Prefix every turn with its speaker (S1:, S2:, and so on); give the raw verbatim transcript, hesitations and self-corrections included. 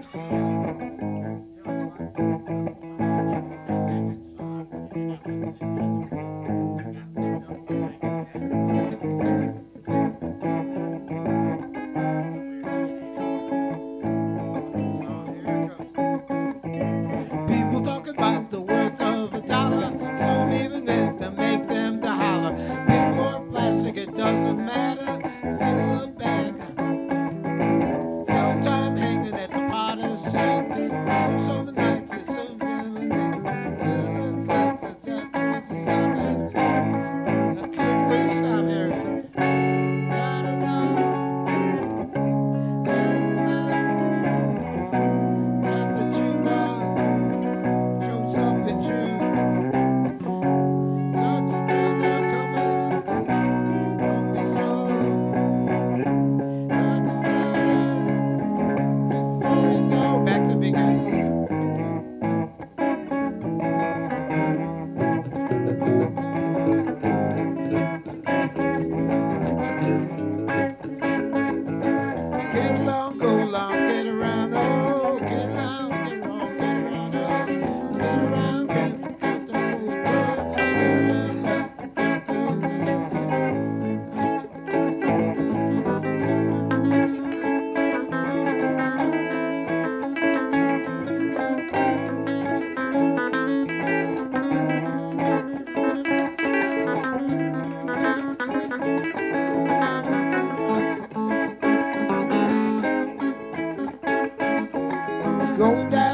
S1: You know, it's funny. Um, when I was able to get desert song, and then I went to the desert and got hooked up one night in the desert, that's some weird shit, ain't it? What's the song? Here it goes. People talk about the worth of a dollar, some even think to make them to holler. People or plastic, it doesn't matter. Fill a bag, fill time hanging at the potter's scene. Cold summer nights, it's so I couldn't wait to stop here. I don't know. Got the tumor, shows up in June. Touch weather coming, don't be slow. Not to before you know, back to the beginning. Get along, go along, get around, oh, get along, get along, get around, oh, get around, get, get the whole world, get along, get going down.